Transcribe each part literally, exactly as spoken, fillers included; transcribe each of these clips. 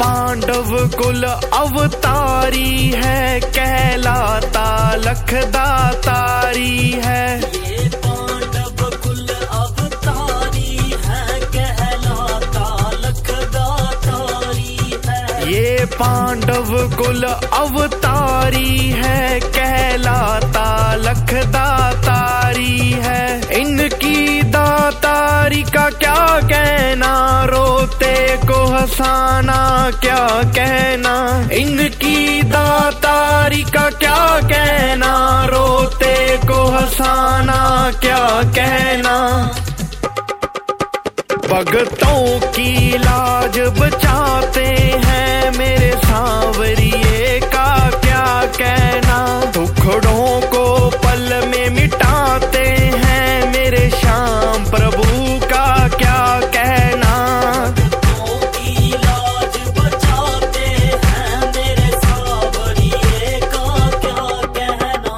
पांडव कुल अवतारी है, कहलाता लखदातारी है। ये पांडव कुल अवतारी है, कहलाता लखदातारी है। ये पांडव कुल अवतारी है, कहलाता लखदातारी है। इनकी दातारी का क्या कहना, रोते को हंसाना क्या कहना। इनकी दातारी का क्या कहना, रोते को हंसाना क्या कहना। भगतों की लाज बचाते हैं, मेरे सांवरिये का क्या कहना। दुखड़ों को पल में मिटाते हैं, मेरे श्याम प्रभु का क्या कहना। भक्तों की लाज बचाते हैं, मेरे सांवरिये का क्या कहना।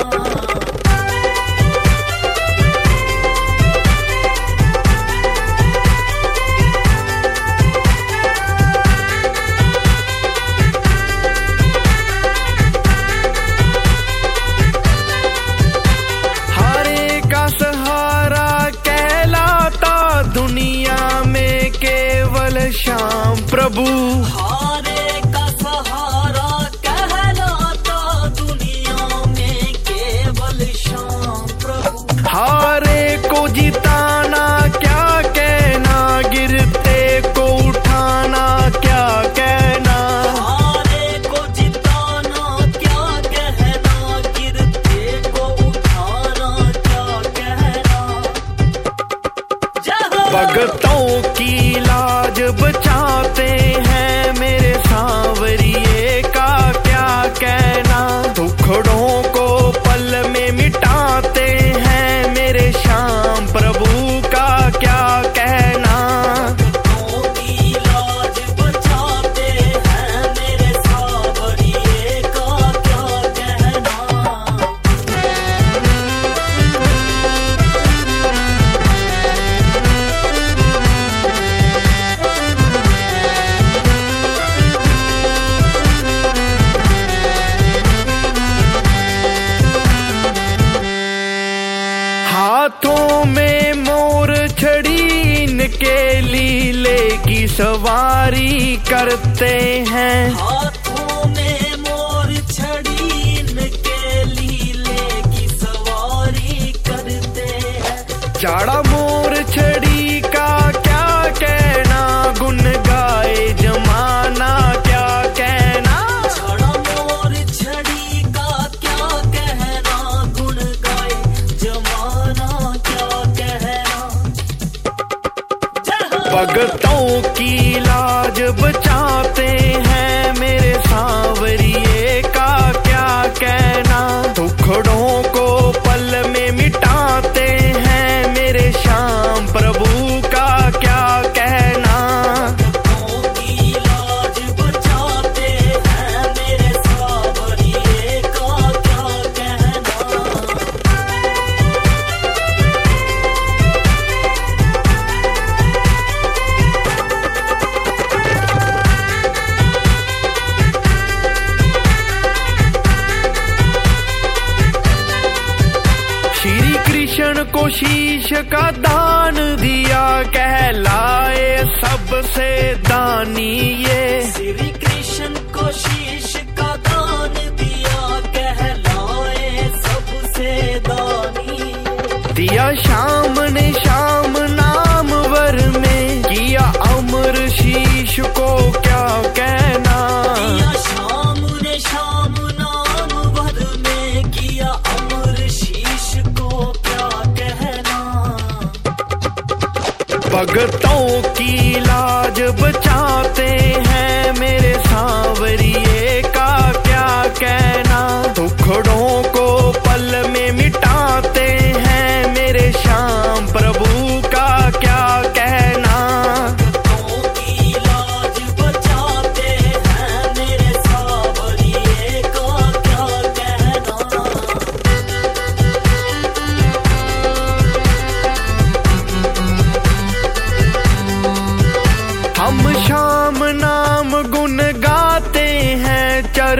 हरे का सहारा कहलाता दुनिया में केवल श्याम प्रभु। हारे का सहारा कहलाता दुनिया में केवल श्याम प्रभु। हारे को जिताना क्या कहना, गिरते को उठाना क्या कहना। हारे को जिताना क्या कहना, गिरते को उठाना क्या कहना। जय हो। भगतों की लाज बचाते हैं, मेरे सांवरिये का क्या कहना। दुखड़ों को पल में मिटाते हैं, मेरे श्याम प्रभु का क्या कहना। भक्तों की लाज बचाते हैं, मेरे सांवरिये का क्या कहना। हाथों में मोर छड़ी, इनके लीले की सवारी करते हैं। हाथों में मोर छड़ी, इनके लीले की सवारी करते हैं। चाड़ा मोर छड़ी का क्या कहना, गुन गाए जमाना क्या कहना। छड़ा मोर छड़ी का क्या कहना, गुण गाए जमाना क्या कहना। जय हो। भगतों की लाज बचाते हैं, मेरे सांवरिये का क्या कहना। दुखड़ों को पल में मिटाते हैं, मेरे श्याम प्रभु का क्या कहना। भक्तों की लाज बचाते हैं, मेरे सांवरिये का क्या कहना। श्री कृष्ण को शीश का दान दिया, कहलाए सबसे दानी ये। श्री कृष्ण को शीश का दान दिया, कहलाए सबसे दानी। दिया श्याम ने श्याम नाम वर में, किया अमर शीश को क्या कहना। दिया श्याम ने श्याम नाम वर में, किया अमर शीश को क्या कहना। भगतों की लाज बचाते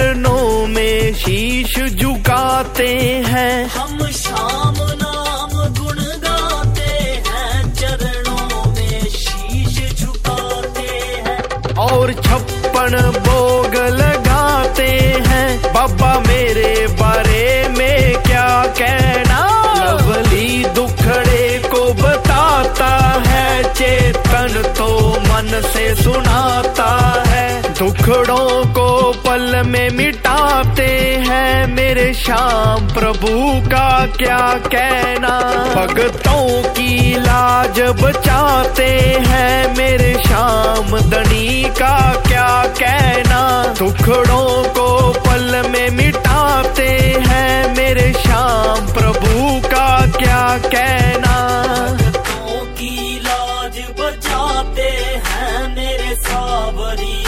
चरणों में शीश झुकाते हैं। हम श्याम नाम गुण गाते हैं, चरणों में शीश झुकाते हैं। और छप्पन भोग लगाते हैं, बाबा मेरे बारे में क्या कहना। लवली दुखड़े को बताता है, चेतन तो मन से सुनाता है। दुखड़ों को पल में मिटाते हैं, मेरे श्याम प्रभु का क्या कहना। भक्तों की लाज बचाते हैं, मेरे श्याम धनी का क्या कहना। दुखड़ों को पल में मिटाते हैं, मेरे श्याम प्रभु का क्या कहना। भक्तों की लाज बचाते हैं, मेरे सावरी